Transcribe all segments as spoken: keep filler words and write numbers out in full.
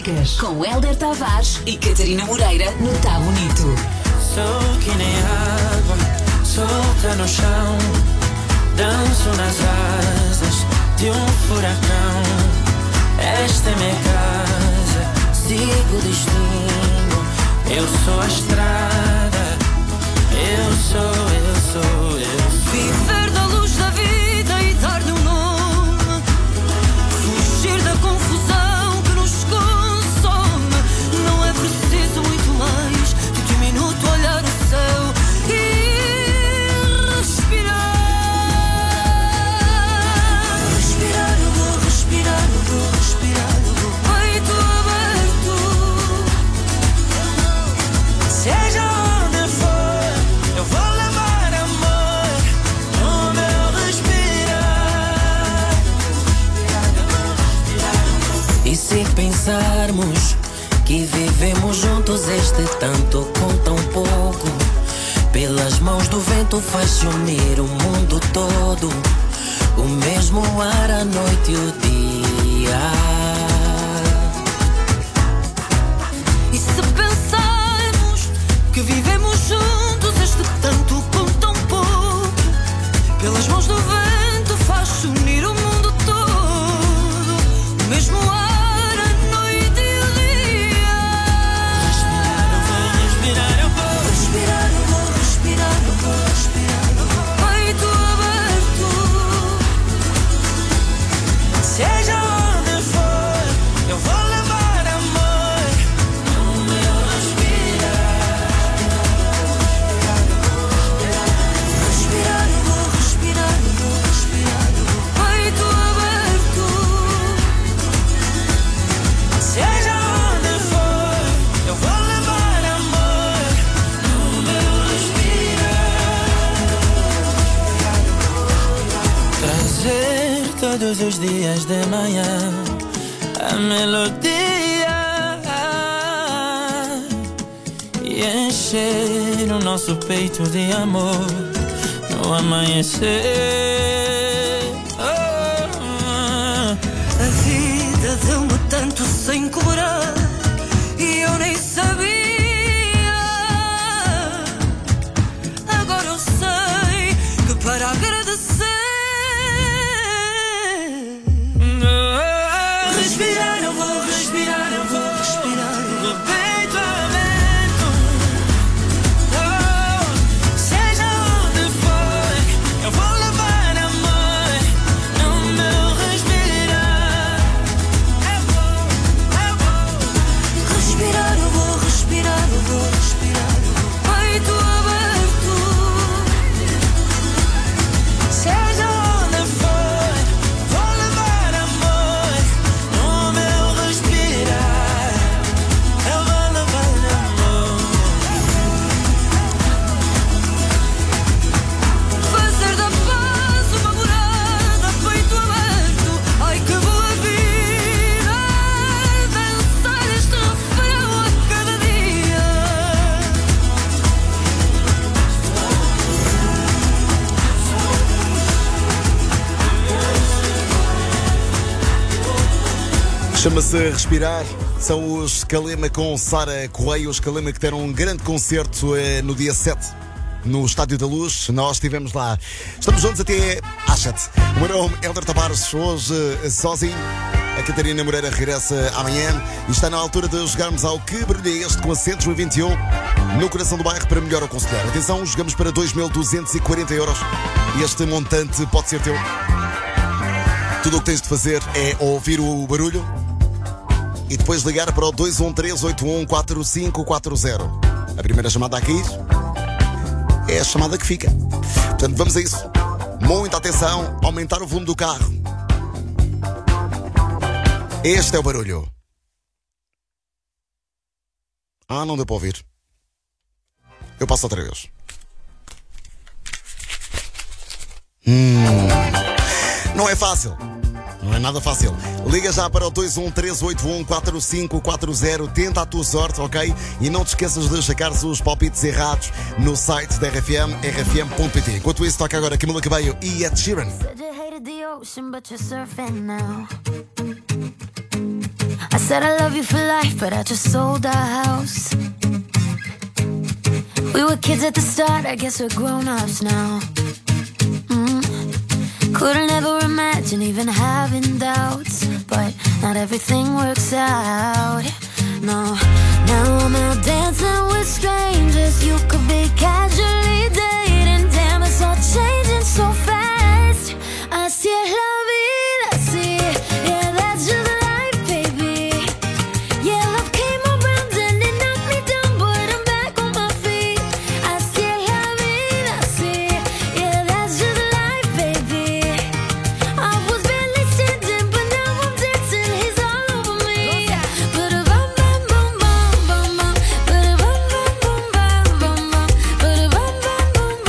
músicas com Hélder Tavares e Catarina Moreira no Tá Bonito. Sou que nem água, solta no chão, danço nas asas de um furacão. Esta é minha casa, sigo o destino. Eu sou a estrada, eu sou, eu sou, eu sou. Viver da luz da vida e dar-lhe um nome, fugir da confusão que nos consome. Não é preciso muito mais do que um minuto olhar o céu e respirar. Respirar, eu vou respirar, eu vou respirar, eu vou. Peito aberto, seja onde for, eu vou levar amor no meu respirar. E se pensarmos que vivemos juntos este tanto com tão pouco, pelas mãos do vento faz-se unir o mundo todo, o mesmo ar, a noite e o dia. E se pensarmos que vivemos juntos este tanto com tão pouco, pelas mãos do vento faz-se unir o mundo todo, o mesmo ar, a noite e o dia. Respirar, eu vou respirar, eu vou. Respirar, eu vou respirar, eu vou respirar, eu vou. Peito aberto, seja onde for, eu vou levar amor no meu respirar. Respirar, eu vou respirar, eu vou respirar, eu vou. Peito aberto, seja onde for, eu vou levar amor no meu respirar. Trazer todos os dias de manhã a melodia e encher o nosso peito de amor no amanhecer. Oh, A vida deu-me tanto sem cobrar e eu nem sabia. Agora eu sei que para agradecer, respirar, eu vou respirar, eu vou respirar, eu vou. peito aberto, oh, seja onde for, eu vou levar amor no meu respirar. Eu vou, eu vou Respirar, eu vou respirar, eu vou respirar, eu vou. Peito aberto, seja onde for, vou levar amor no meu respirar. Eu vou levar amor. fazer da paz uma morada, peito aberto. Ai que boa vida, dançar este refrão a cada dia. Chama-se Respirar. São os Calema com Sara Correia. Os Calema que deram um grande concerto eh, no dia sete no Estádio da Luz. Nós estivemos lá. Estamos juntos até às sete. O meu nome é Hélder Tavares. Hoje eh, sozinho. A Catarina Moreira regressa amanhã e está na altura de jogarmos ao Que Barulho é Este com a Centro e vinte e um no coração do bairro para melhor aconselhar. Atenção, jogamos para dois mil duzentos e quarenta euros. Este montante pode ser teu. Tudo o que tens de fazer é ouvir o barulho e depois ligar para o dois um três oito um quatro cinco quatro zero. A primeira chamada a cair é a chamada que fica. Portanto, vamos a isso. Muita atenção, aumentar o volume do carro. Este é o barulho. Ah, não deu para ouvir. Eu passo outra vez. Hum, não é fácil. Não é nada fácil. Liga já para o dois um três oito um quatro cinco quatro zero. Tenta a tua sorte, ok? E não te esqueças de checar os palpites errados no site da R F M, r f m ponto p t. Enquanto isso, toca agora Camila Cabello e Ed Sheeran. Said you hated the ocean, but you're surfing now. I said I love you for life, but I just sold our house. We were kids at the start, I guess we're grown-ups now. mm. Couldn't ever imagine even having doubts, but not everything works out. No, now I'm out dancing with strangers. You could be casually dating. Damn, it's all changing so fast. Así es la vida, así. Yeah, that's just life, baby. Yeah, love came around and it knocked me down, but I'm back on my feet. Así es la vida, así. Yeah, that's just life, baby. I was barely standing, but now I'm dancing. He's all over me. Ba-da-bum, bum, bum, bum, bum, bum. Ba-da-bum, bum, bum, bum, bum, bum. Ba-da-bum, bum, bum,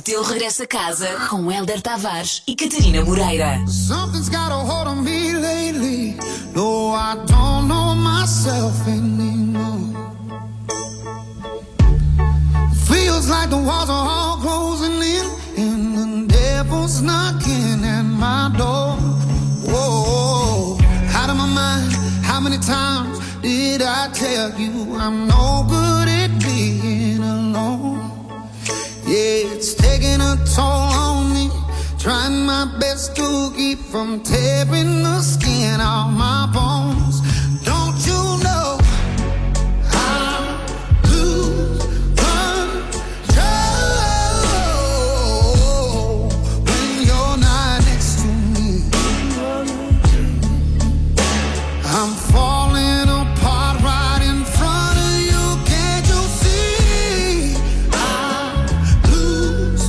teu regresso a casa com Hélder Tavares e Catarina Moreira. Something's got a hold on me lately. No, I don't know myself anymore. Feels like the walls are all closing in, and the devil's knocking at my door. Whoa, out of my mind. How many times did I tell you I'm no good at being alone? Yeah, it's taking a toll on me. Trying my best to keep from tearing the skin off my bones. Don't you know I lose control when you're not next to me? I'm falling apart right in front of you. Can't you see? I lose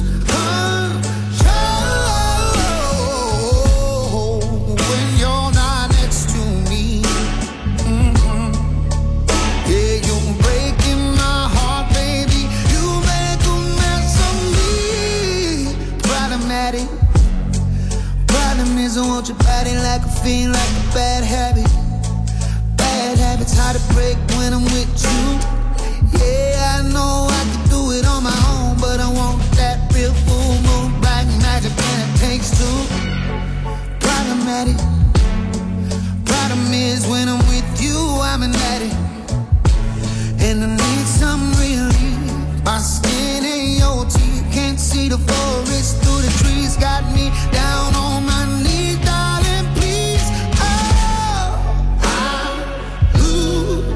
control when you're not next to me. Mm-hmm. Yeah, you're breaking my heart, baby. You make a mess of me. Problematic. Problem is I want your body like a fiend, like a bad habit. Bad habits hard to break when I'm with you. Yeah, I know I can do it on my own, but I want that real full moon, black magic, and it takes two. Problematic. Problem is when I'm with you, I'm an addict, and I need some relief. My skin ain't your teeth, can't see the forest through the trees. Got me down on my knees, darling, please. Oh, I lose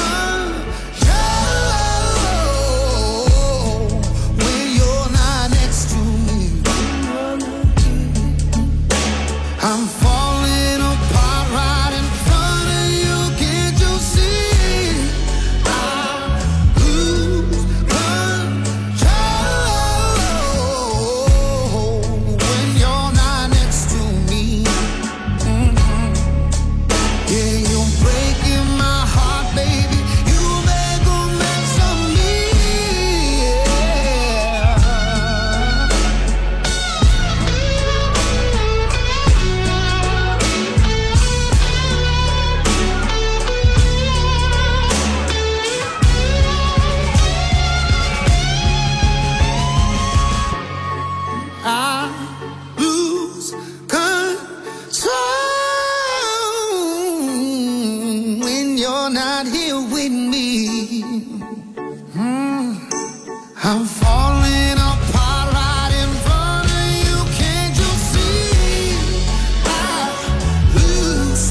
control when you're not next to me. I'm falling apart right in front of you. Can't you see? I lose control when you're not next to me. Mhm. Yeah, you're breaking my heart, baby. You make a mess of me. Yeah. I lose control when you're not here with me. Mm. I'm falling apart right in front of you. Can't you see? I lose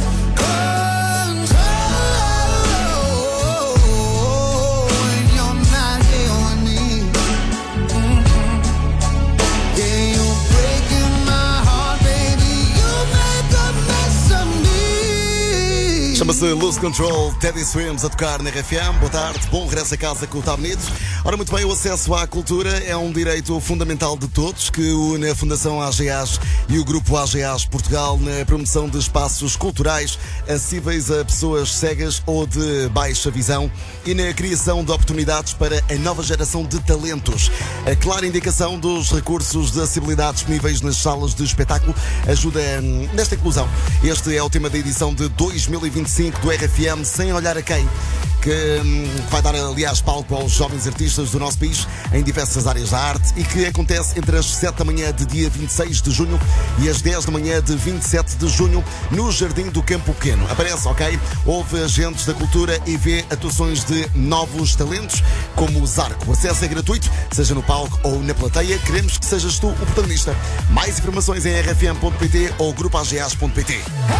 control when you're not here with me. Mhm. Yeah, you're breaking my heart, baby. You make a mess of me. Chama-se Lose Control, Teddy Swims a tocar na R F M. Boa tarde, bom regresso a casa com o Tá Bonito. Ora, muito bem, o acesso à cultura é um direito fundamental de todos que une a Fundação A G A S e o Grupo A G A S Portugal na promoção de espaços culturais acessíveis a pessoas cegas ou de baixa visão e na criação de oportunidades para a nova geração de talentos. A clara indicação dos recursos de acessibilidade disponíveis nas salas de espetáculo ajuda hum, nesta inclusão. Este é o tema da edição de dois mil e vinte e cinco do R F M Sem Olhar a Quem, que hum, vai dar, aliás, palco aos jovens artistas do nosso país em diversas áreas da arte e que acontece entre as sete da manhã de dia vinte e seis de junho e as dez da manhã de vinte e sete de junho no Jardim do Campo Pequeno. Aparece, ok? Houve agentes da cultura e vê atuações de novos talentos como o Zarco. O acesso é gratuito, seja no palco ou na plateia. Queremos que sejas tu o protagonista. Mais informações em r f m ponto p t ou grupo a g a s ponto p t.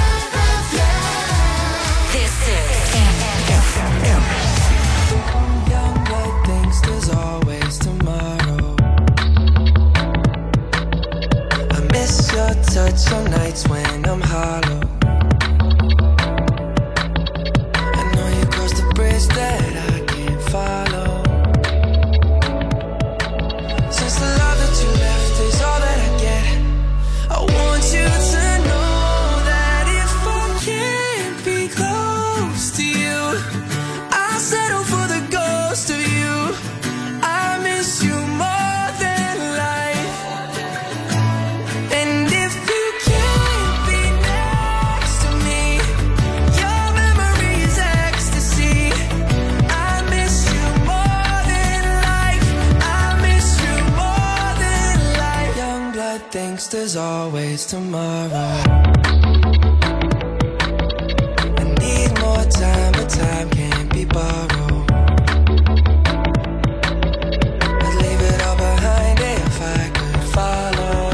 Young blood thinks there's always tomorrow. I miss your touch on nights when I'm hollow. I know you crossed the bridge that I can't follow. Since the love that you left is all that I get, I want you to know that if lost, there's always tomorrow. I need more time, but time can't be borrowed. I'd leave it all behind if I could follow.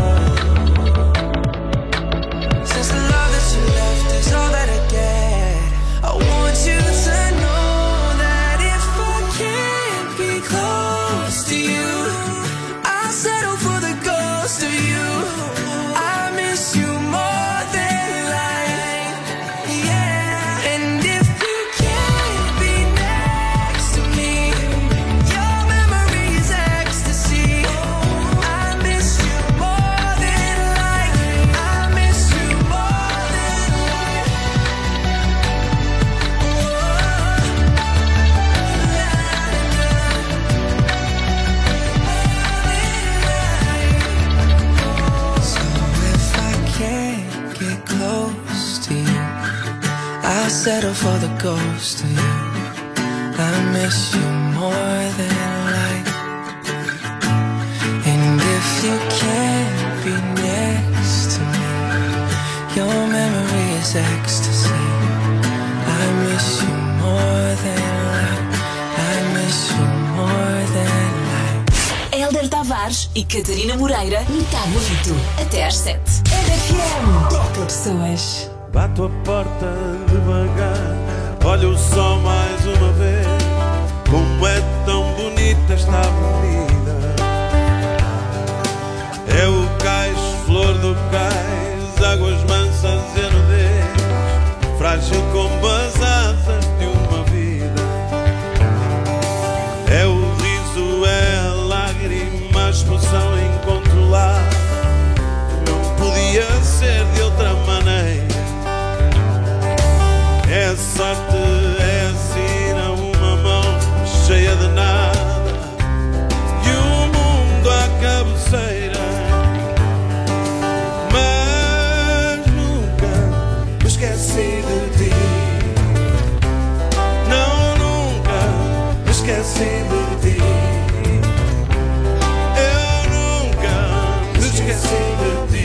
Since the love that you left is all that I get, I want you to know that if I can't be close to you, I'll settle for the ghost of you. I miss you more than life, yeah. And if you can't be next to me, your memory is ecstasy. I miss you more than life. I miss you more than life. So if I can't get close to you, I'll settle for the ghost of you. I miss you more than life. And if you can't be next to me, your memory is ecstasy. I miss you more than life. I miss you more than life. Hélder Tavares e Catarina Moreira no Tá Bonito. Até às sete. R F M. Toca pessoas. Bato a porta devagar, olho o sol mais uma vez. Como é tão bonita esta avenida. É o cais, flor do cais, águas mansas e nudez, frágil como as asas de uma vida. É o riso, é a lágrima, a explosão incontrolável. Não podia ser de outra maneira. É sorte, é sina, uma mão cheia de nada e o mundo à cabeceira. Mas nunca me esqueci de ti. Não, nunca me esqueci de ti. Eu nunca me esqueci de ti.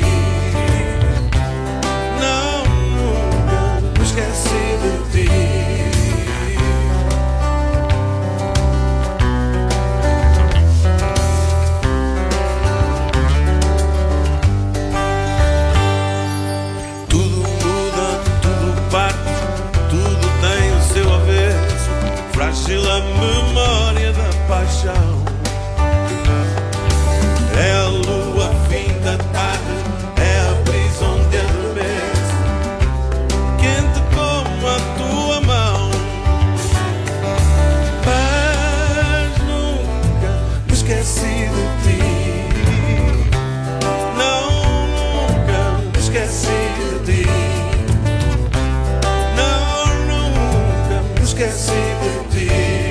Não, nunca me esqueci de ti. Tudo muda, tudo parte, tudo tem o seu avesso. Frágil a memória da paixão. É a lua, fim da tarde, é a brisa onde adormece, quente como a tua mão. Mas nunca me esqueci de ti. Não, nunca me esqueci de ti. Não, nunca me esqueci de ti.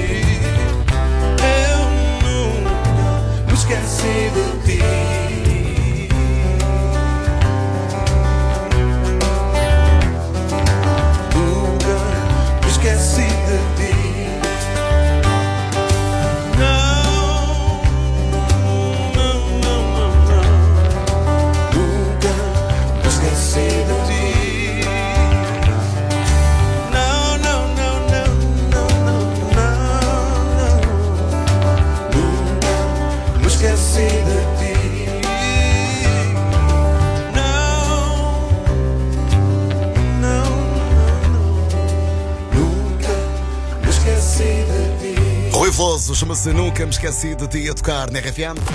Eu nunca me esqueci de ti. Nunca me esqueci de ti. Não, não, não, não, não. Nunca me esqueci de ti. Não, não, não, não, não, não, não, não. Nunca me esqueci de ti. Não, não, não, não. Nunca me esqueci de ti. Rui Veloso, chama-se Nunca Me Esqueci de Ti, a tocar na R F M.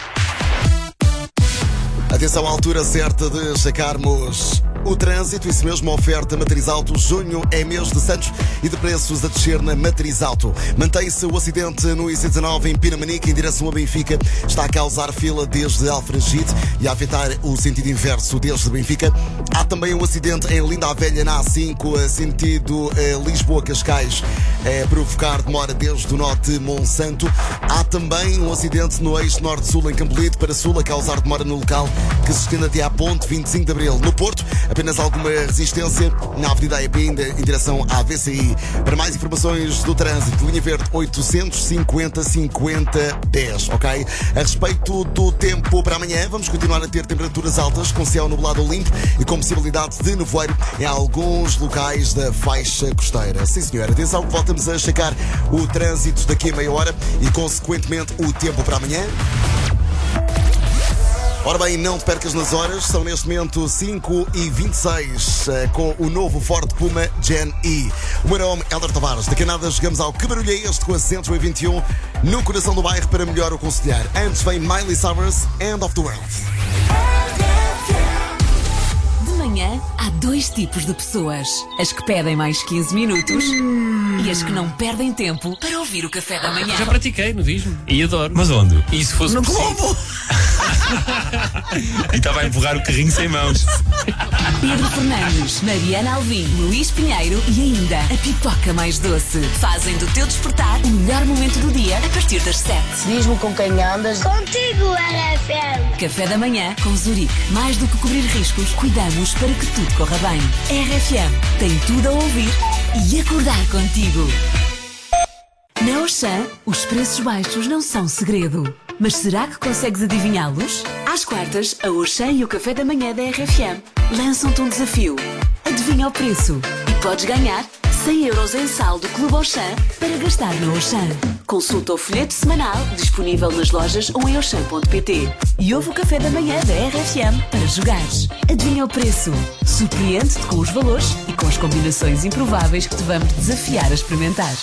Atenção à altura certa de checarmos o trânsito, isso mesmo, oferta Matriz Auto. Junho é mês de Santos e de preços a descer na Matriz Auto. Mantém-se o acidente no I C dezanove em Pinamanique, em direção a Benfica. Está a causar fila desde Alfragide e a afetar o sentido inverso desde Benfica. Há também um acidente em Linda a Velha, na A cinco, sentido eh, Lisboa-Cascais, a provocar demora desde o norte Monsanto. Há também um acidente no eixo norte-sul em Campolide para sul, a causar demora no local, que se estende até à ponte vinte e cinco de Abril. No Porto, apenas alguma resistência na Avenida A E P, em direção à V C I. Para mais informações do trânsito, linha verde oitocentos e cinquenta cinquenta dez, ok? A respeito do tempo para amanhã, vamos continuar a ter temperaturas altas, com céu nublado ou limpo e com possibilidade de nevoeiro em alguns locais da faixa costeira. Sim, senhor. Atenção que voltamos a checar o trânsito daqui a meia hora e, consequentemente, o tempo para amanhã. Ora bem, não te percas nas horas, são neste momento cinco e vinte e seis, com o novo Ford Puma Gen E. O meu nome é Helder Tavares. Daqui a nada chegamos ao Que Barulho é Este, com a cento e vinte e um, no coração do bairro, para melhor o aconselhar. Antes vem Miley Cyrus, End of the World. De manhã, há dois tipos de pessoas: as que pedem mais quinze minutos e as que não perdem tempo para ouvir o café da manhã. Já pratiquei no Disney e adoro. Mas onde? E se fosse No possível- Globo! E estava a empurrar o carrinho sem mãos. Pedro Fernandes, Mariana Alvim, Luís Pinheiro e ainda a pipoca mais doce fazem do teu despertar o melhor momento do dia a partir das sete. Diz-me com quem andas. Contigo, R F M. Café da manhã com Zurique. Mais do que cobrir riscos, cuidamos para que tudo corra bem. R F M tem tudo a ouvir e acordar contigo. Na Auchan, os preços baixos não são segredo. Mas será que consegues adivinhá-los? Às quartas, a Auchan e o Café da Manhã da R F M lançam-te um desafio. Adivinha o preço e podes ganhar cem euros em saldo Clube Auchan para gastar na Auchan. Consulta o folheto semanal disponível nas lojas ou em auchan ponto pt. E ouve o Café da Manhã da R F M para jogares. Adivinha o preço. Surpreende-te com os valores e com as combinações improváveis que te vamos desafiar a experimentar.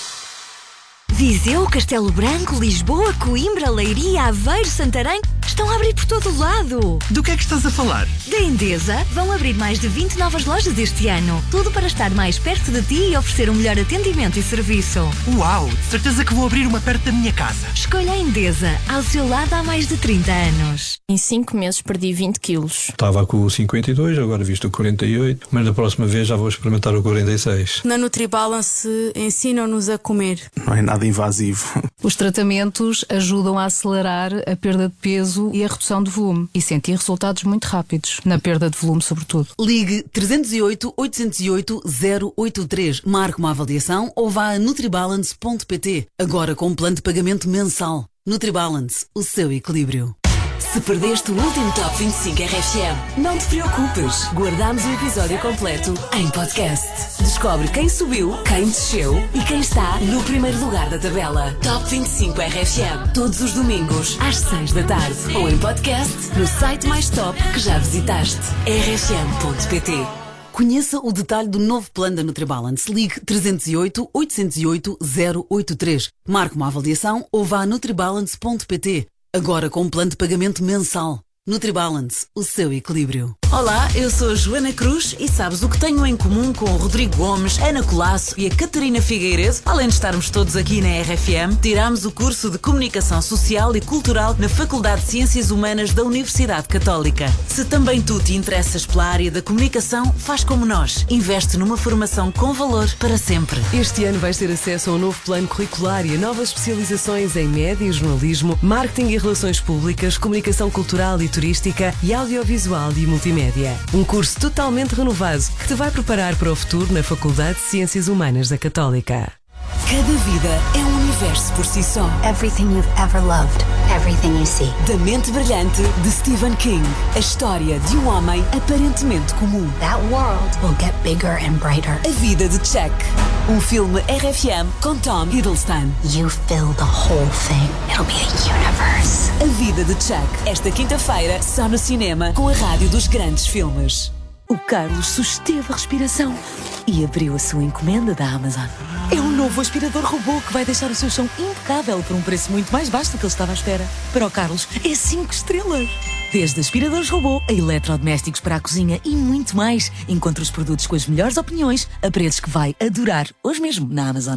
Viseu, Castelo Branco, Lisboa, Coimbra, Leiria, Aveiro, Santarém estão a abrir por todo o lado. Do que é que estás a falar? Da Endesa vão abrir mais de vinte novas lojas este ano. Tudo para estar mais perto de ti e oferecer um melhor atendimento e serviço. Uau, certeza que vou abrir uma perto da minha casa. Escolha a Endesa, ao seu lado há mais de trinta anos. Em cinco meses perdi vinte quilos. Estava com o cinquenta e dois, agora visto o quarenta e oito, mas da próxima vez já vou experimentar o quarenta e seis. Na NutriBalance ensinam-nos a comer. Não é nada invasivo. Os tratamentos ajudam a acelerar a perda de peso e a redução de volume e sentir resultados muito rápidos, na perda de volume sobretudo. Ligue trezentos e oito, oitocentos e oito, zero oito três, marque uma avaliação ou vá a nutribalance ponto pt. Agora com um plano de pagamento mensal. NutriBalance, o seu equilíbrio. Se perdeste o último Top vinte e cinco R F M, não te preocupes. Guardamos o episódio completo em podcast. Descobre quem subiu, quem desceu e quem está no primeiro lugar da tabela. Top vinte e cinco R F M, todos os domingos, às seis da tarde. Ou em podcast, no site mais top que já visitaste. R F M ponto pt. Conheça o detalhe do novo plano da NutriBalance. Ligue trezentos e oito, oitocentos e oito, zero oito três. Marque uma avaliação ou vá a nutribalance ponto pt. Agora com um plano de pagamento mensal. NutriBalance, o seu equilíbrio. Olá, eu sou a Joana Cruz e sabes o que tenho em comum com o Rodrigo Gomes, Ana Colasso e a Catarina Figueiredo? Além de estarmos todos aqui na R F M, tirámos o curso de Comunicação Social e Cultural na Faculdade de Ciências Humanas da Universidade Católica. Se também tu te interessas pela área da comunicação, faz como nós. Investe numa formação com valor para sempre. Este ano vais ter acesso a um novo plano curricular e a novas especializações em média e jornalismo, marketing e relações públicas, comunicação cultural e turística e audiovisual e multimédia. Um curso totalmente renovado que te vai preparar para o futuro na Faculdade de Ciências Humanas da Católica. Cada vida é um universo por si só. Everything you've ever loved, everything you see. Da Mente Brilhante, de Stephen King. A história de um homem aparentemente comum. That world will get bigger and brighter. A vida de Chuck. Um filme R F M com Tom Hiddleston. You fill the whole thing. It'll be a universe. A vida de Chuck. Esta quinta-feira, só no cinema, com a rádio dos grandes filmes. O Carlos susteve a respiração e abriu a sua encomenda da Amazon. É um novo aspirador robô que vai deixar o seu chão impecável por um preço muito mais baixo do que ele estava à espera. Para o Carlos, é cinco estrelas. Desde aspiradores robô a eletrodomésticos para a cozinha e muito mais. Encontre os produtos com as melhores opiniões a preços que vai adorar hoje mesmo na Amazon.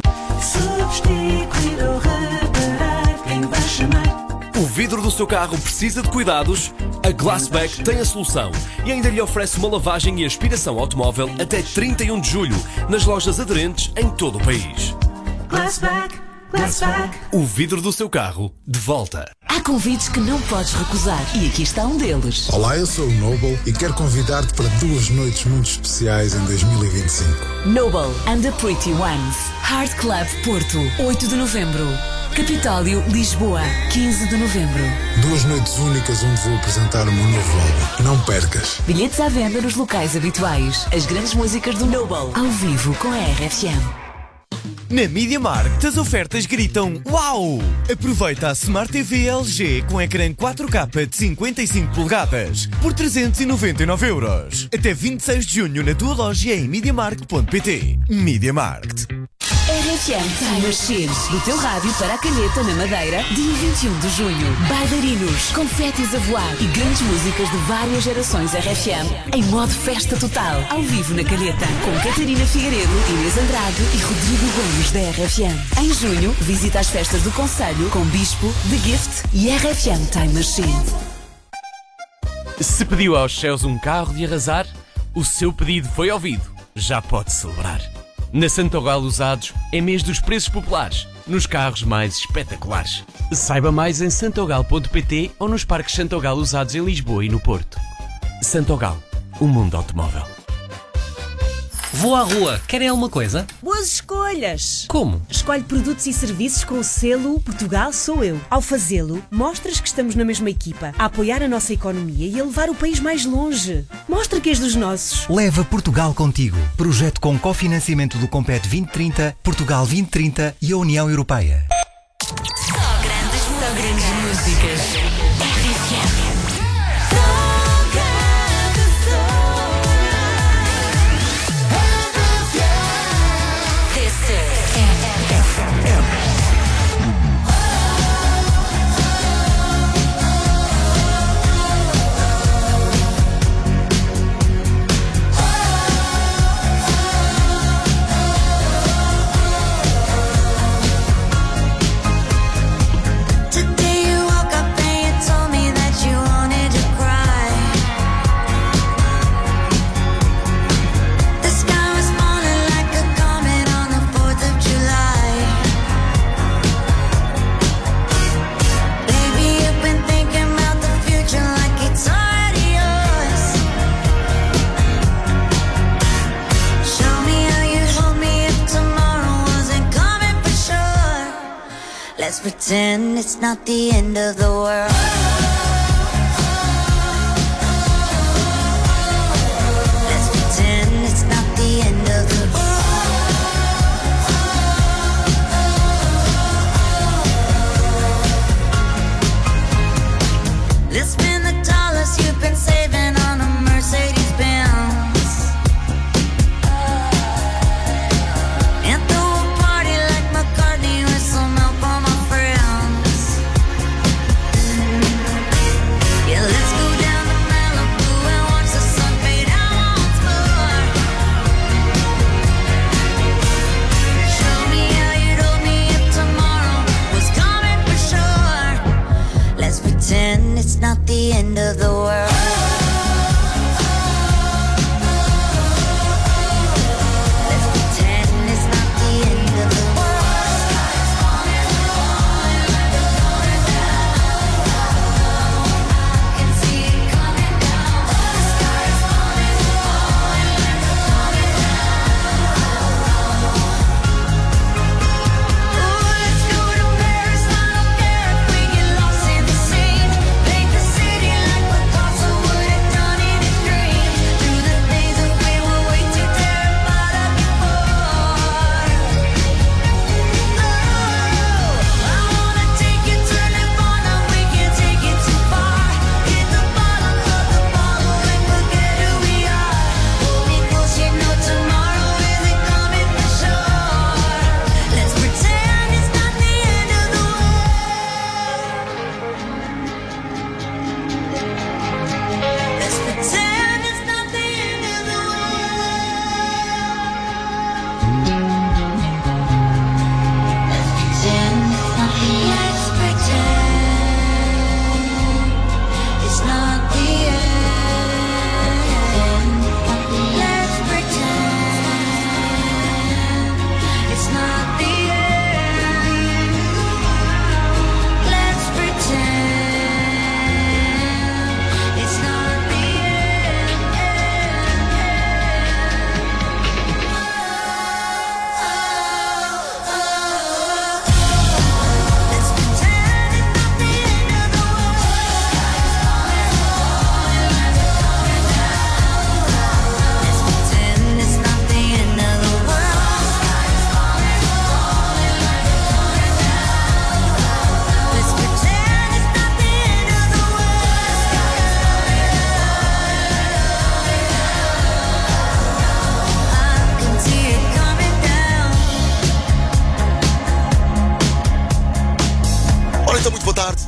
Substituir ou reparar, quem vai chamar? O vidro do seu carro precisa de cuidados? A Glassback tem a solução e ainda lhe oferece uma lavagem e aspiração automóvel até trinta e um de julho nas lojas aderentes em todo o país. Glassback, Glassback. O vidro do seu carro de volta. Há convites que não podes recusar e aqui está um deles. Olá, eu sou o Noble e quero convidar-te para duas noites muito especiais em dois mil e vinte e cinco. Noble and the Pretty Ones. Hard Club Porto, oito de novembro. Capitólio, Lisboa, quinze de novembro. Duas noites únicas onde vou apresentar o meu novo álbum. Não percas. Bilhetes à venda nos locais habituais. As grandes músicas do Noble, ao vivo com a R F M. Na Media Markt as ofertas gritam uau! Aproveita a Smart T V L G com ecrã quatro K de cinquenta e cinco polegadas por trezentos e noventa e nove euros. Até vinte e seis de junho na tua loja em mediamarkt ponto pt. Media Markt. R F M Time Machine, do teu rádio para a Calheta, na Madeira, dia vinte e um de junho. Bailarinos, confetes a voar e grandes músicas de várias gerações R F M em modo festa total, ao vivo na Calheta, com Catarina Figueiredo, Inês Andrade e Rodrigo Gomes da R F M. Em junho, visita as festas do Conselho com Bispo, The Gift e R F M Time Machine. Se pediu aos céus um carro de arrasar, o seu pedido foi ouvido. Já pode celebrar. Na Santogal Usados é mês dos preços populares, nos carros mais espetaculares. Saiba mais em santogal ponto pt ou nos parques Santogal Usados em Lisboa e no Porto. Santogal, o mundo automóvel. Vou à rua, querem alguma coisa? Boas escolhas! Como? Escolhe produtos e serviços com o selo Portugal Sou Eu. Ao fazê-lo, mostras que estamos na mesma equipa, a apoiar a nossa economia e a levar o país mais longe. Mostra que és dos nossos. Leva Portugal contigo. Projeto com cofinanciamento do Compete vinte trinta, Portugal vinte trinta e a União Europeia. Só grandes, só grandes músicas. R F M. Let's pretend it's not the end of the world. Let's pretend it's not the end of the world. Let's spend the dollars you've been saving on a Mercedes Benz.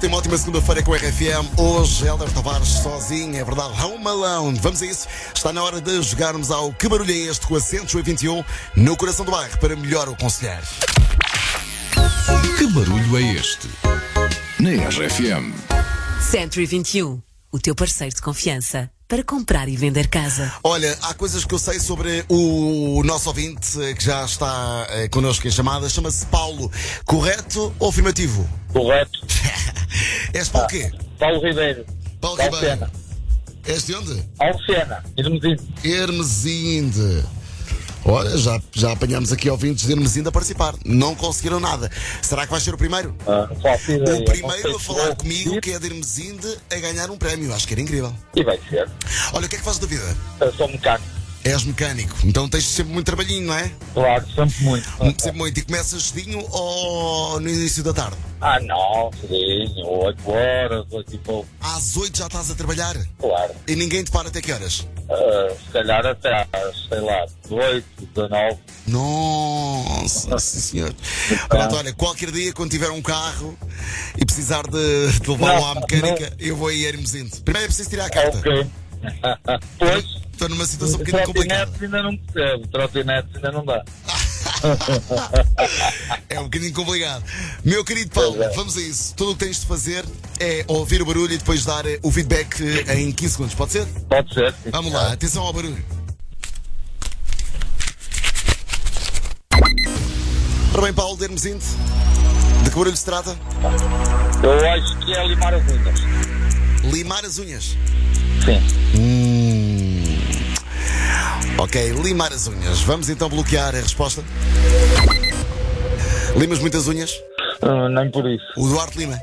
tem uma ótima segunda-feira com o R F M. Hoje, Hélder Tavares sozinho, é verdade. Home Alone. Vamos a isso. Está na hora de jogarmos ao Que Barulho é Este com a cento e vinte e um no coração do bairro para melhor o aconselhar. Que barulho é este? Na R F M. cento e vinte e um, o teu parceiro de confiança para comprar e vender casa. Olha, há coisas que eu sei sobre o nosso ouvinte que já está eh, connosco em chamada. Chama-se Paulo. Correto ou afirmativo? Correto. És para o quê? Paulo Ribeiro. Paulo Ribeiro. Ribeiro. És de onde? Alfena, Hermesinde. Hermesinde. Olha, já, já apanhamos aqui ouvintes de Hermesinde a participar. Não conseguiram nada. Será que vai ser o primeiro? Ah, não faço ideia. O primeiro a falar comigo, que é de Hermesinde, a ganhar um prémio. Acho que era incrível. E vai ser. Olha, o que é que fazes da vida? Eu sou mecânico. És mecânico, então tens sempre muito trabalhinho, não é? Claro, sempre muito. Sempre muito. E começas cedinho ou no início da tarde? Ah, não, cedinho, oito horas, oito e pouco. Às oito já estás a trabalhar? Claro. E ninguém te para até que horas? Uh, se calhar até às, sei lá, oito, dezanove. Nossa, sim senhor. Pronto, olha, qualquer dia quando tiver um carro e precisar de, de levá-lo à mecânica, não. Eu vou aí a Hermesinde. Primeiro é preciso tirar a carta. Ok. Pois. Estou numa situação um bocadinho complicada. Trotinetes ainda não percebo, trotinetes ainda não dá. É um bocadinho complicado. Meu querido Paulo, é. Vamos a isso. Tudo o que tens de fazer é ouvir o barulho e depois dar o feedback em quinze segundos. Pode ser? Pode ser. Sim. Vamos lá, atenção ao barulho. Ora bem, Paulo, de Hermesinde, de que barulho se trata? Eu acho que é limar as unhas. Limar as unhas? Sim. Hum. Ok, limar as unhas. Vamos então bloquear a resposta. Limas muitas unhas? Uh, nem por isso. O Duarte lima.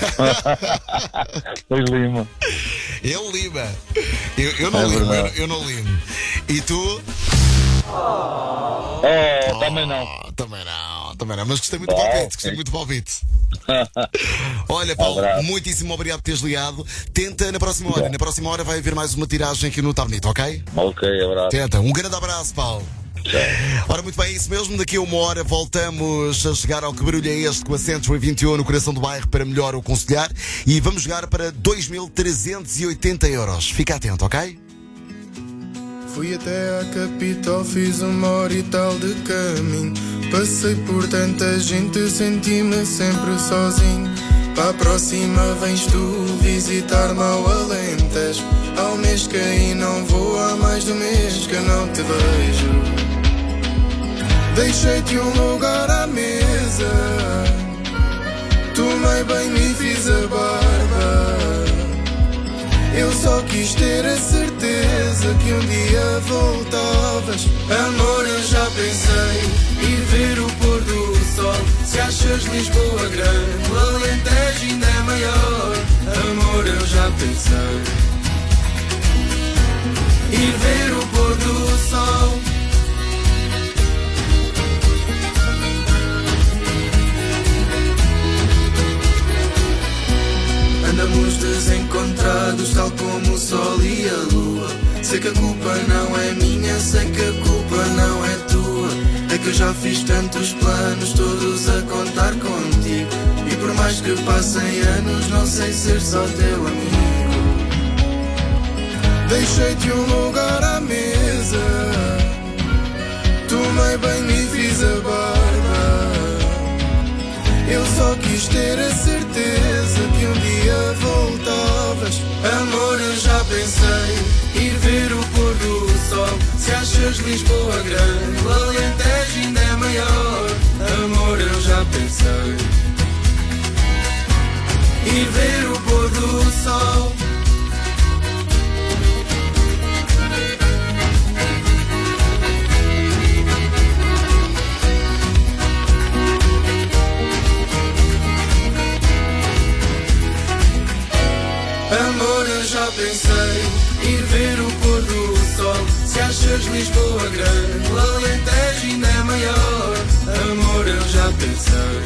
Pois lima. Ele lima. Eu, eu não é limo, eu, eu não limo. E tu? Oh, oh, também não. Também não, também não. Mas gostei muito do palpite, gostei muito do palpite. Olha, Paulo, abraço. Muitíssimo obrigado por teres ligado. Tenta na próxima hora. Na próxima hora vai haver mais uma tiragem aqui no Tabnito, ok? Ok, abraço. Tenta. Um grande abraço, Paulo. Ora, muito bem, é isso mesmo. Daqui a uma hora voltamos a chegar ao Que Barulho é Este com a cento e vinte e um no coração do bairro para melhor o aconselhar. E vamos jogar para dois mil trezentos e oitenta euros. Fica atento, ok? Fui até à capital, fiz uma hora e tal de caminho. Passei por tanta gente, senti-me sempre sozinho. Para a próxima vens tu visitar-me ao Alentejo. Há um mês que aí não vou, há mais de um mês que não te vejo. Deixei-te um lugar à mesa, tomei bem, me fiz a barba. Eu só quis ter a certeza que um dia voltavas. Amor, eu já pensei ir ver o pôr do sol. Se achas Lisboa grande, o Alentejo ainda é maior. Amor, eu já pensei ir ver o pôr do sol. Andamos desencontrados, tal como o sol e a lua. Sei que a culpa não é minha, sei que a culpa não é tua. É que eu já fiz tantos planos, todos a contar contigo. E por mais que passem anos, não sei ser só teu amigo. Deixei-te um lugar à mesa, tomei bem, me fiz a barba. Eu só quis ter a certeza que um dia voltavas. Amor, eu já pensei ir ver o pôr do sol. Se achas Lisboa grande, o Alentejo ainda é maior. Amor, eu já pensei ir ver o pôr do sol. Amor, eu já pensei ir ver o pôr do sol. Se achas Lisboa grande, o Alentejo ainda é maior. Amor, eu já pensei.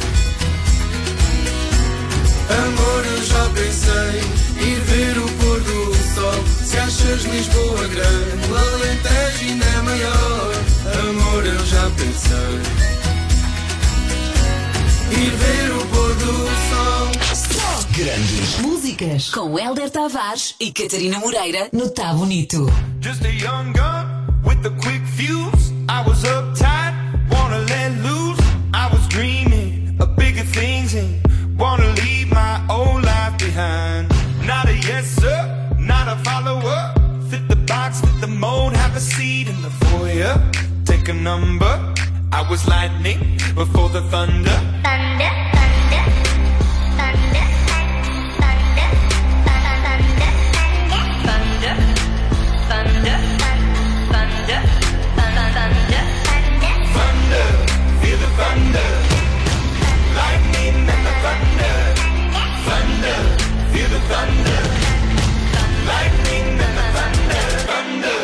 Amor, eu já pensei ir ver o pôr do sol. Se achas Lisboa grande, o Alentejo ainda é maior. Amor, eu já pensei ir ver o pôr do sol. Grande Grandes músicas com Hélder Tavares e Catarina Moreira no Tá Bonito. Just a young gun with a quick fuse. I was uptight, wanna let loose. I was dreaming of bigger things and wanna leave my old life behind. Not a yes sir, not a follower. Fit the box, fit the mold, have a seat in the foyer. Take a number. I was lightning before the thunder. Thunder, thunder, thunder, thunder, thunder, thunder, thunder, thunder, thunder, thunder, feel the thunder, lightning and the thunder, thunder, feel the thunder, lightning and the thunder, thunder,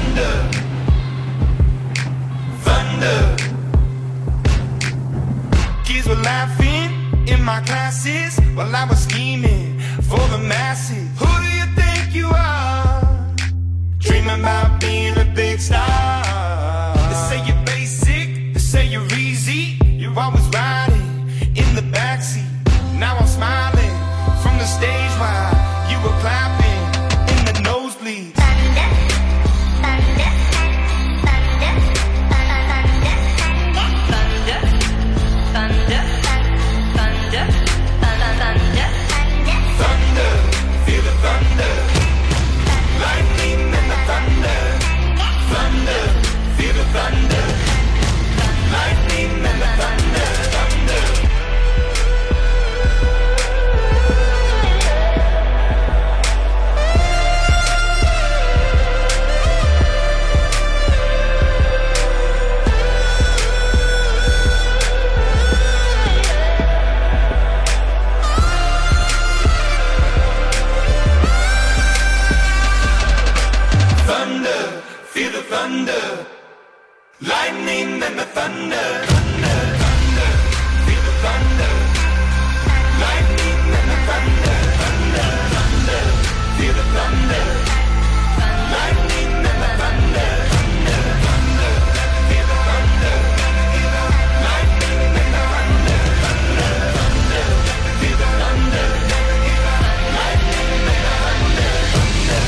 thunder, thunder. Kids were laughing in my classes while I was scheming for the masses. Who do you think you are? Dreaming about being a big star. They say you're basic, they say you're easy. You're always riding in the backseat. Now I'm smiling from the stage while you were clapping in the nosebleeds. Thunder, thunder, thunder, thunder, thunder, thunder, thunder, thunder, thunder, feel the thunder, lightning and the thunder, thunder, feel the thunder, lightning and the thunder, thunder. Thunder, feel the thunder, lightning and the thunder, thunder, thunder, feel the thunder, lightning and the thunder, thunder, thunder, feel the thunder, lightning and the thunder, thunder, thunder, feel the thunder, lightning and the thunder, thunder, thunder, feel the thunder, lightning and the thunder, thunder.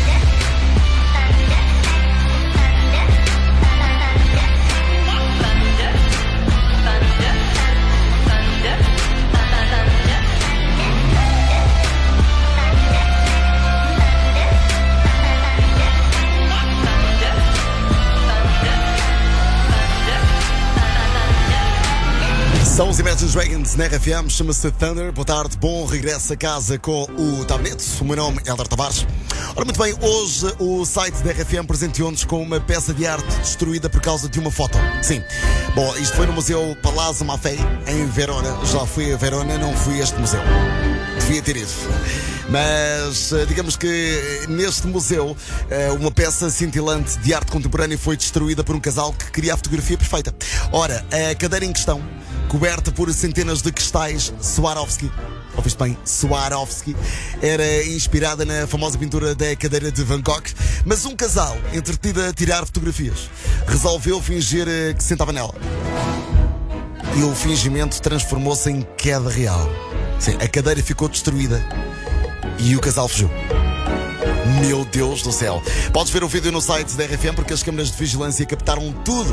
São os Imagine Dragons na R F M, chama-se Thunder. Boa tarde, bom regresso a casa com o Tá Bonito. O meu nome é Hélder Tavares. Ora, muito bem, hoje o site da R F M presenteou-nos com uma peça de arte destruída por causa de uma foto. Sim. Bom, isto foi no Museu Palazzo Maffei, em Verona. Já fui a Verona, não fui a este museu. Devia ter ido. Mas digamos que neste museu uma peça cintilante de arte contemporânea foi destruída por um casal que queria a fotografia perfeita. Ora, a cadeira em questão, coberta por centenas de cristais Swarovski, ouviste bem, Swarovski, era inspirada na famosa pintura da cadeira de Van Gogh, mas um casal, entretido a tirar fotografias, resolveu fingir que sentava nela. E o fingimento transformou-se em queda real. Sim, a cadeira ficou destruída e o casal fugiu. Meu Deus do céu. Podes ver o vídeo no site da R F M porque as câmaras de vigilância captaram tudo.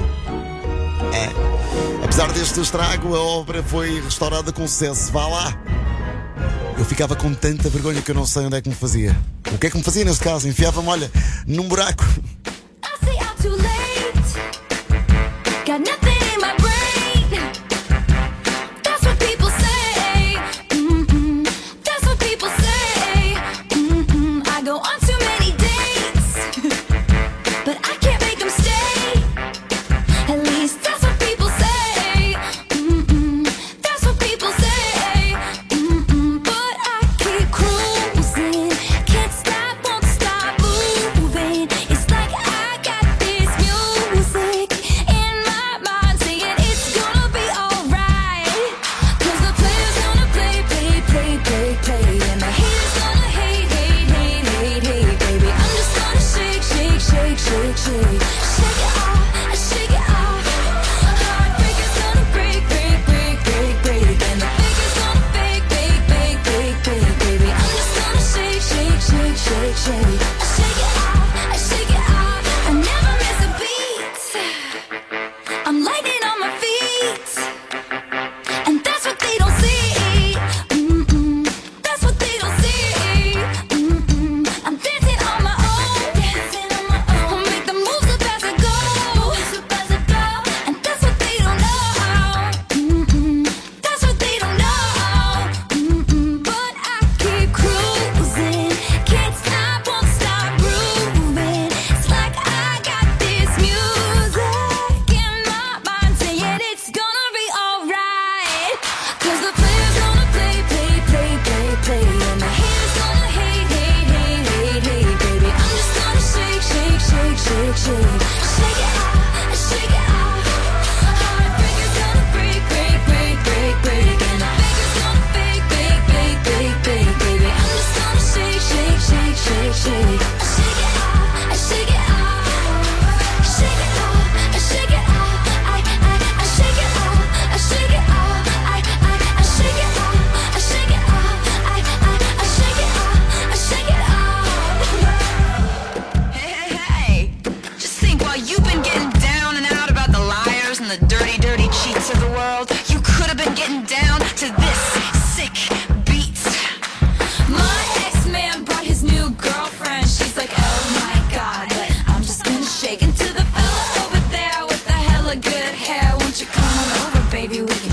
É. Apesar deste estrago, a obra foi restaurada com sucesso. Vá lá. Eu ficava com tanta vergonha que eu não sei onde é que me fazia. O que é que me fazia neste caso? Enfiava-me, olha, num buraco. It's like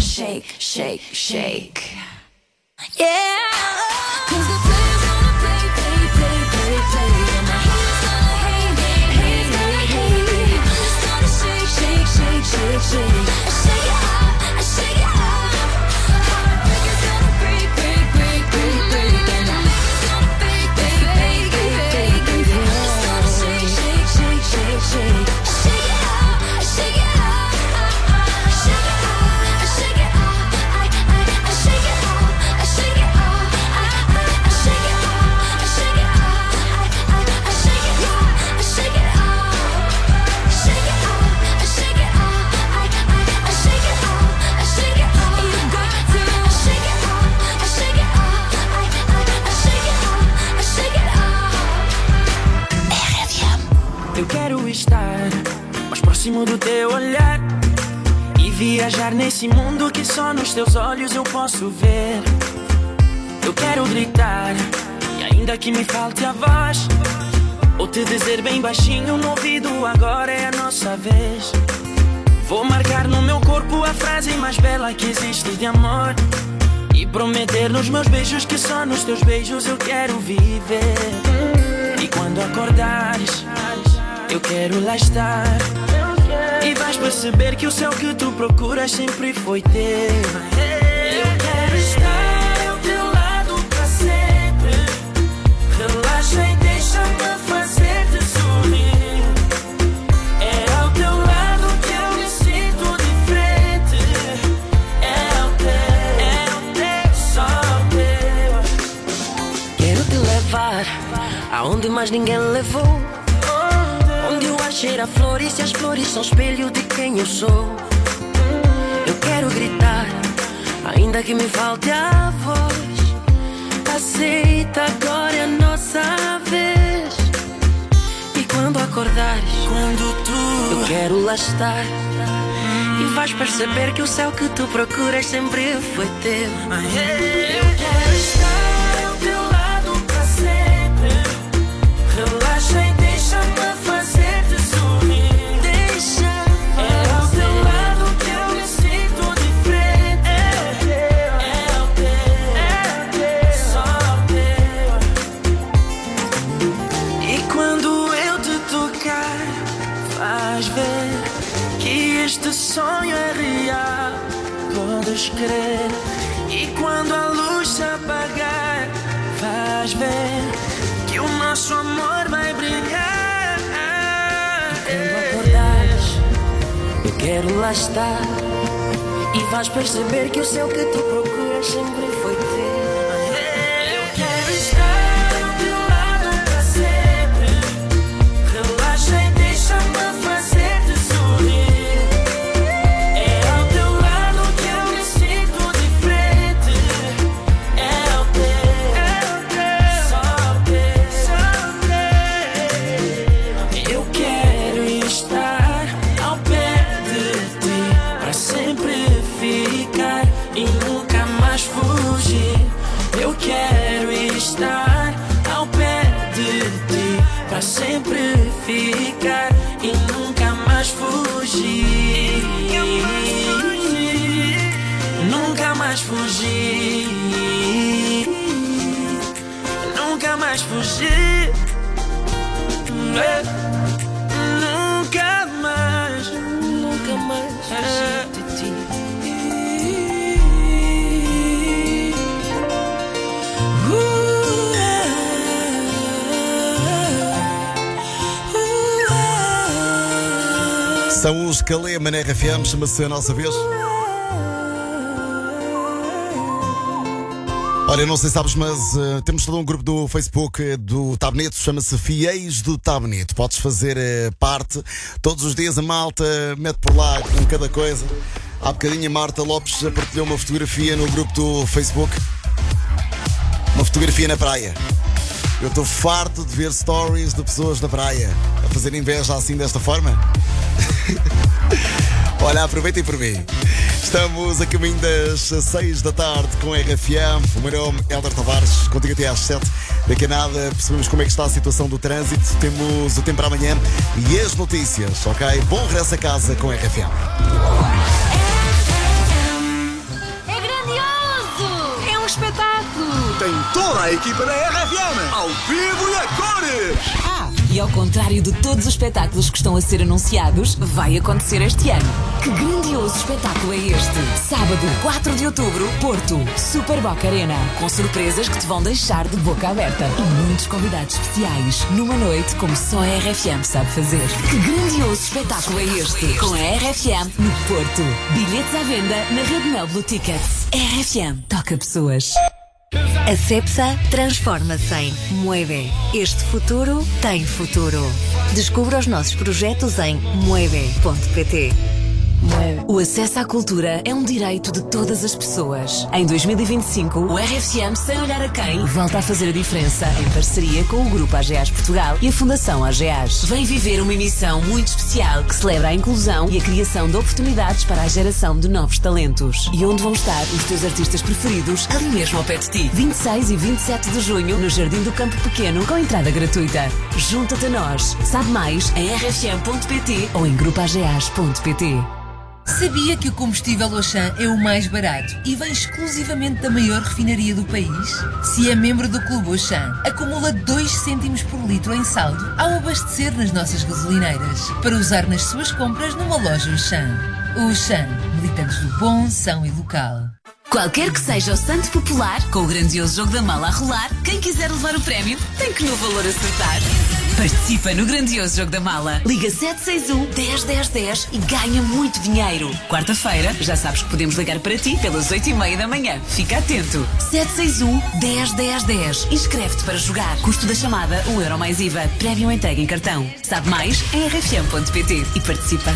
shake, shake, shake. Yeah. Cause the players gonna play, play, play, play, play. And my haters gonna hate, hate, hate, hate, hate. It's gonna shake, shake, shake, shake, shake. I shake it out, I shake it out. Heartbreakers gonna break, break, break, break, break. And the haters gonna fake, fake, fake, fake, fake. It's gonna shake, shake, shake, shake, shake. I shake it out, I shake it out. I shake it out, I shake it out. I, I, I shake it out, I shake it out. I, I, I shake it out, I shake it out. I, I, I shake it out, I shake it out. Shake it out, I shake it out. I, I, I shake it out, I shake it out. You got to shake it out, I shake it out. I, I, I shake it out, I shake it out. R F M. Eu quero estar mais próximo do teu olhar e viajar nesse mundo que só nos teus olhos eu posso ver. Eu quero gritar e ainda que me falte a voz, ou te dizer bem baixinho no ouvido, agora é a nossa vez. Vou marcar no meu corpo a frase mais bela que existe de amor e prometer nos meus beijos que só nos teus beijos eu quero viver. E quando acordares, eu quero lá estar e vais perceber que o céu que tu procuras sempre foi teu. Eu quero estar ao teu lado pra sempre. Relaxa e deixa-me fazer-te sorrir. É ao teu lado que eu me sinto diferente. É ao teu, é ao teu, só ao teu. Quero te levar aonde mais ninguém levou, onde o ar cheira a flores e as flores são espelho de quem eu sou. Eu quero gritar, ainda que me falte a voz. Aceita, agora é a nossa vez. E quando acordares, quando tu, eu quero lá estar e vais perceber que o céu que tu procuras sempre foi teu. Eu quero estar ao teu lado pra sempre. Relaxa e deixa-me fazer-te sorrir. Deixa, é ao teu lado que eu me sinto diferente. É ao teu, é ao teu, só ao teu. E quando eu te tocar, vais ver que este sonho é real. Podes crer. E quando a luz se apagar, vais ver que o nosso amor vai brilhar. Quando acordares, eu quero lá estar e vais perceber que o céu que tu procuras sempre foi teu. Eu quero estar ao teu lado pra sempre. Relaxa e deixa-me fazer-te sorrir. É ao teu lado que eu me sinto diferente. É ao teu, é ao teu, só ao teu, só ao teu. Eu quero estar ao pé de ti pra sempre ficar e nunca mais fugir. Eu quero estar ao pé de ti pra sempre ficar e nunca mais fugir. Nunca mais fugir. Nunca mais fugir. É. Nunca mais. Nunca mais fugir de ti. São os Calema na R F M, chama-se A Nossa Vez. Olha, não sei se sabes, mas uh, temos todo um grupo do Facebook uh, do Tabeneto, chama-se Fiéis do Tabeneto. Podes fazer uh, parte. Todos os dias a malta mete por lá com cada coisa. Há bocadinho a Marta Lopes partilhou uma fotografia no grupo do Facebook. Uma fotografia na praia. Eu estou farto de ver stories de pessoas da praia a fazer inveja assim desta forma. Olha, aproveitem por mim. Estamos a caminho das seis da tarde com a R F M. O meu nome é Helder Tavares. Contigo até às sete. Daqui a nada percebemos como é que está a situação do trânsito. Temos o tempo para amanhã e as notícias, ok? Bom regresso a casa com a R F M. tem toda a equipa da R F M, ao vivo e a cores. Ah, e ao contrário de todos os espetáculos que estão a ser anunciados, vai acontecer este ano. Que grandioso espetáculo é este? Sábado, quatro de outubro, Porto, Super Boca Arena, com surpresas que te vão deixar de boca aberta e muitos convidados especiais, numa noite como só a R F M sabe fazer. Que grandioso espetáculo é este? Com a R F M no Porto. Bilhetes à venda na Rede Mel Blue Tickets. R F M toca pessoas. A Cepsa transforma-se em Mueve. Este futuro tem futuro. Descubra os nossos projetos em mueve ponto pt. O acesso à cultura é um direito de todas as pessoas. Em dois mil e vinte e cinco, o R F M Sem Olhar a Quem volta a fazer a diferença em parceria com o Grupo A G A S Portugal e a Fundação A G A S. Vem viver uma emissão muito especial que celebra a inclusão e a criação de oportunidades para a geração de novos talentos. E onde vão estar os teus artistas preferidos, ali mesmo ao pé de ti. vinte e seis e vinte e sete de junho, no Jardim do Campo Pequeno, com entrada gratuita. Junta-te a nós. Sabe mais em r f m ponto p t ou em grupo a g a s ponto p t. Sabia que o combustível Auchan é o mais barato e vem exclusivamente da maior refinaria do país? Se é membro do Clube Auchan, acumula dois cêntimos por litro em saldo ao abastecer nas nossas gasolineiras, para usar nas suas compras numa loja Auchan. O Auchan, militantes do bom, são e local. Qualquer que seja o santo popular, com o grandioso jogo da mala a rolar, quem quiser levar o prémio tem que no valor acertar. Participa no grandioso jogo da mala. Liga sete seis um, dez, dez, dez e ganha muito dinheiro. Quarta-feira, já sabes que podemos ligar para ti pelas oito e meia da manhã. Fica atento. sete seis um, dez, dez, dez. Inscreve-te para jogar. Custo da chamada, um euro mais I V A. Prémio entregue em cartão. Sabe mais em r f m ponto p t e participa.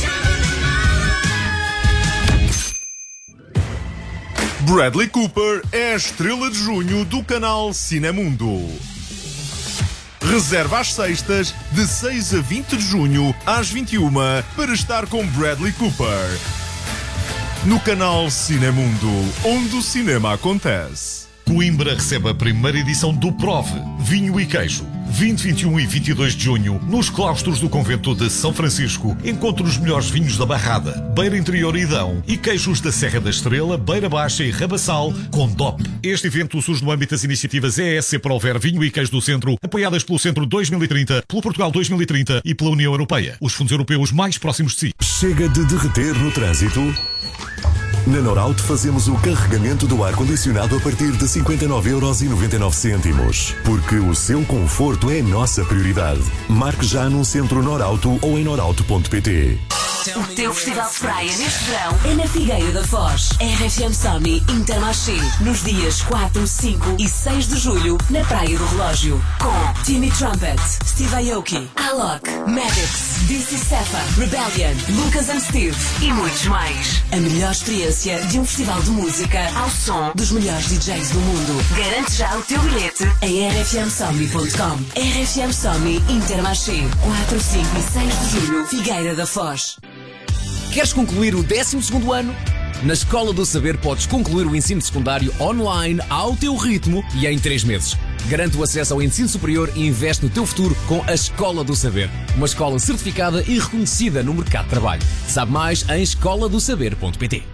Bradley Cooper é a estrela de junho do canal Cinemundo. Reserva às sextas, de seis a vinte de junho, às vinte e uma, para estar com Bradley Cooper. No canal Cinemundo, onde o cinema acontece. Coimbra recebe a primeira edição do Prove, Vinho e Queijo. vinte, vinte e um e vinte e dois de junho, nos claustros do convento de São Francisco, encontre os melhores vinhos da Barrada, Beira Interior e Dão e queijos da Serra da Estrela, Beira Baixa e Rabassal, com D O P. Este evento surge no âmbito das iniciativas E S C Prover Vinho e Queijo do Centro, apoiadas pelo Centro dois mil e trinta, pelo Portugal dois mil e trinta e pela União Europeia, os fundos europeus mais próximos de si. Chega de derreter no trânsito? Na Norauto fazemos o carregamento do ar-condicionado a partir de cinquenta e nove euros e noventa e nove cêntimos. Porque o seu conforto é nossa prioridade. Marque já num centro Norauto ou em norauto ponto p t. O teu festival de praia neste verão é na Figueira da Foz. R F M Somni Intermarché, nos dias quatro, cinco e seis de julho, na Praia do Relógio. Com Timmy Trumpet, Steve Aoki, Alok, Maddox, D C Sefa, Rebellion, Lucas and Steve e muitos mais. A melhor experiência de um festival de música ao som dos melhores D Js do mundo. Garante já o teu bilhete em r f m somni ponto com. R F M Somni Intermarché, quatro, cinco e seis de julho, Figueira da Foz. Queres concluir o décimo segundo ano? Na Escola do Saber podes concluir o ensino secundário online ao teu ritmo e em três meses. Garante o acesso ao ensino superior e investe no teu futuro com a Escola do Saber. Uma escola certificada e reconhecida no mercado de trabalho. Sabe mais em escola do saber ponto p t.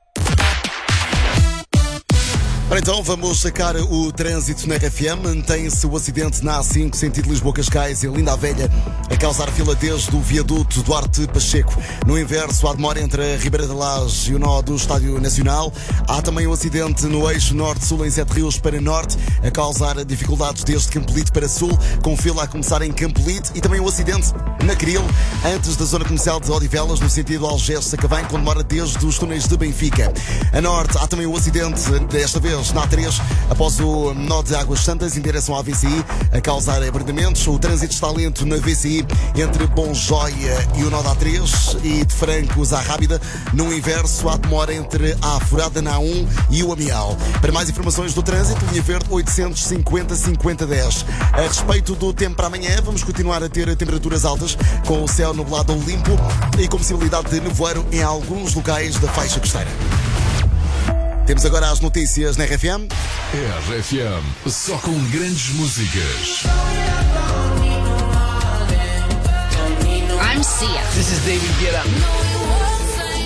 Ora então, vamos sacar o trânsito na R F M. Mantém-se o acidente na A cinco, sentido Lisboa-Cascais, em Linda a Velha, a causar fila desde o viaduto Duarte Pacheco. No inverso, há demora entre a Ribeira da Laje e o nó do Estádio Nacional. Há também um acidente no eixo norte-sul, em Sete Rios para norte, a causar dificuldades desde Campolide para sul, com fila a começar em Campolide. E também um acidente na Cril, antes da zona comercial de Odivelas, no sentido Algés-Sacavém, com demora desde os túneis de Benfica. A norte, há também um acidente, desta vez na A três, após o nó de Águas Santas, em direção à V C I, a causar abrandamentos. O trânsito está lento na V C I, entre Bom Joia e o nó da A três, e de Francos à Rábida. No inverso, há demora entre a Furada na A um e o Amial. Para mais informações do trânsito, linha verde oitocentos e cinquenta, cinquenta, dez. A respeito do tempo para amanhã, vamos continuar a ter temperaturas altas, com o céu nublado ou limpo e com possibilidade de nevoeiro em alguns locais da faixa costeira. Temos agora as notícias na R F M. R F M, só com grandes músicas. I'm Sia. This is David Guetta.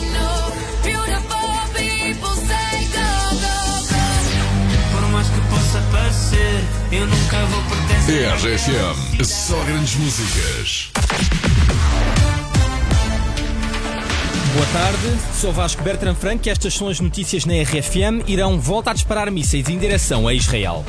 Por mais que possa R F M, só grandes músicas. Boa tarde, sou Vasco Bertrand Franco e estas são as notícias na R F M. Irão volta a disparar mísseis em direção a Israel.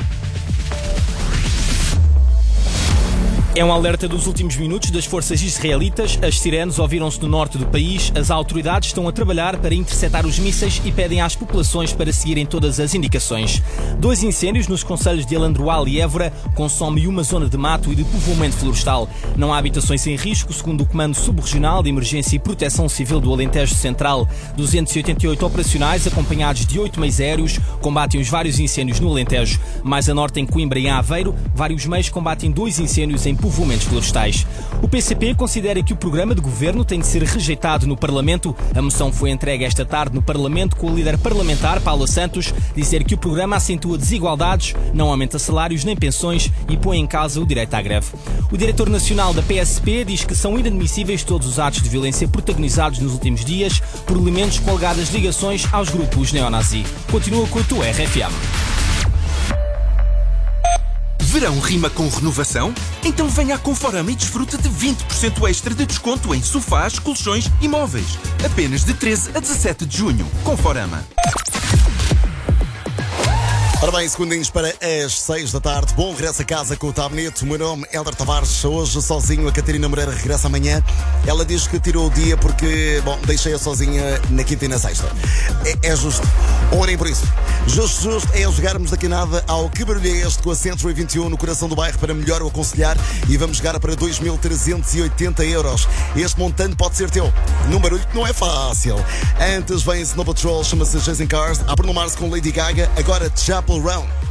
É um alerta dos últimos minutos das forças israelitas. As sirenes ouviram-se no norte do país. As autoridades estão a trabalhar para interceptar os mísseis e pedem às populações para seguirem todas as indicações. Dois incêndios nos concelhos de Alandroal e Évora consomem uma zona de mato e de povoamento florestal. Não há habitações em risco, segundo o Comando Subregional de Emergência e Proteção Civil do Alentejo Central. duzentos e oitenta e oito operacionais, acompanhados de oito meios aéreos, combatem os vários incêndios no Alentejo. Mais a norte, em Coimbra e em Aveiro, vários meios combatem dois incêndios em povoamentos florestais. O P C P considera que o programa de governo tem de ser rejeitado no Parlamento. A moção foi entregue esta tarde no Parlamento com o líder parlamentar, Paula Santos, dizer que o programa acentua desigualdades, não aumenta salários nem pensões e põe em causa o direito à greve. O diretor nacional da P S P diz que são inadmissíveis todos os atos de violência protagonizados nos últimos dias por elementos com alegadas ligações aos grupos neonazi. Continua com a tua R F M. Verão rima com renovação? Então venha à Conforama e desfruta de vinte por cento extra de desconto em sofás, colchões e móveis. Apenas de treze a dezassete de junho. Conforama. Ora bem, segundinhos para as seis da tarde. Bom regresso a casa com o Tabneto. O meu nome é Helder Tavares. Hoje sozinho, a Catarina Moreira regressa amanhã. Ela diz que tirou o dia porque, bom, deixei-a sozinha na quinta e na sexta. É, é justo. Orem por isso. Justo, justo é jogarmos daqui a nada ao Que Barulho é Este com a Century vinte e um no coração do bairro para melhor o aconselhar e vamos jogar para dois mil trezentos e oitenta euros. Este montante pode ser teu. Num barulho que não é fácil. Antes vem Snow Patrol, chama-se Chasing Cars. A Bruno Mars com Lady Gaga. Agora Chapel Round.